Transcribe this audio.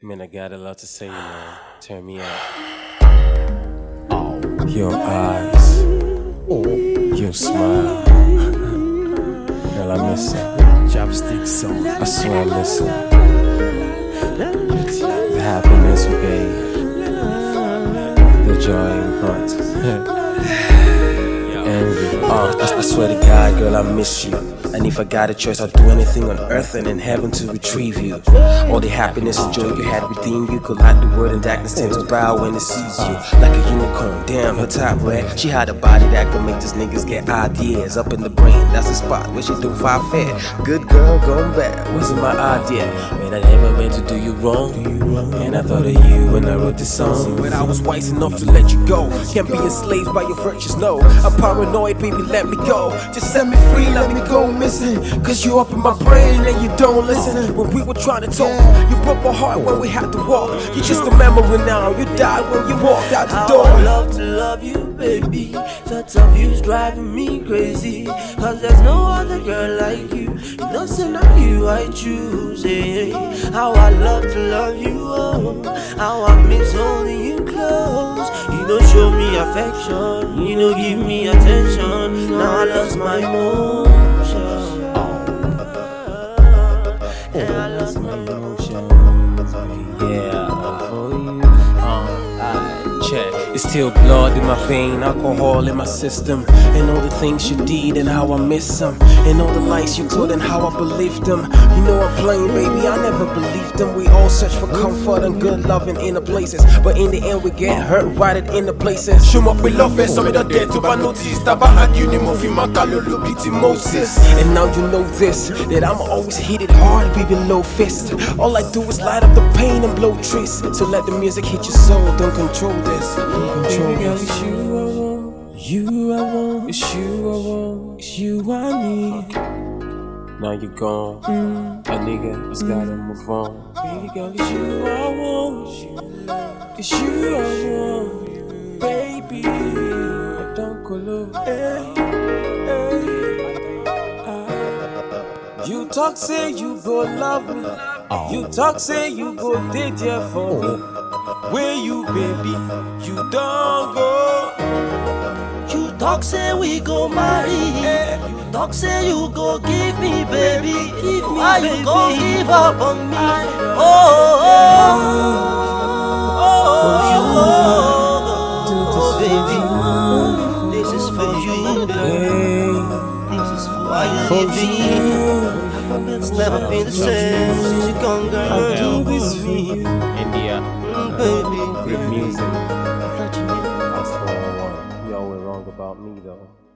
Man, I got a lot to say, man. Turn me up. Your eyes, your smile. Girl, I miss it. Chopstick song. I swear I miss it. The happiness we gave, the joy in front. Envy. I swear to God, girl, I miss you. And if I got a choice, I'd do anything on earth and in heaven to retrieve you. All the happiness and joy you had within you, collide the world and darkness tends to bow when it sees you. Like a unicorn, damn, her top red. She had a body that could make these niggas get ideas. Up in the brain, that's the spot where she do five fair. Good girl, going bad, wasn't my idea. Man, I never meant to do you wrong. And I thought of you when I wrote this song. When I was wise enough to let you go. Can't be enslaved by your virtues, no. I'm paranoid, baby, let me go. Just set me free, let me go missing. Cause you up in my brain and you don't listen. When we were trying to talk, you broke my heart when we had to walk. You're just a memory now, you died when you walked out the door. I would love to love you, baby. Thoughts of you's driving me crazy. Cause there's no other girl like you. You know, so now you I choose, eh? How I love to love you, oh. How I miss holding you close. You know, show me affection. You know, give me attention. Now I lost my emotion. And I lost my emotions, yeah, for you. Check. It's still blood in my vein, alcohol in my system, and all the things you did and how I miss them, and all the lies you told and how I believed them. You know I'm playing, baby, I never believed them. We all search for comfort and good love in inner places, but in the end we get hurt right at inner places. Show me we love it, some of the dead to ba notice. Taba argue ni mo fi makalo lupiti Moses. And now you know this, that I'm always hit it hard, baby, low fist. All I do is light up the pain and blow trees. So let the music hit your soul, don't control this. Baby girl, it's you I want, you I want, it's you I want, it's you I need. Now you're gone, a nigga just gotta move on. Baby girl, it's you I want, it's you I want, baby. Don't go low, You talk say you go love me, you talk say you go date here for me. Where you, baby, you don't go. You talk say we go marry. You talk say you go give me, baby. Give me, why baby. You go give up on me? Baby, this is for you, girl. This is for you, It's never been the same since you gone, girl. I'll do this for you. India, baby. good music. That's 401. You always wrong about me, though.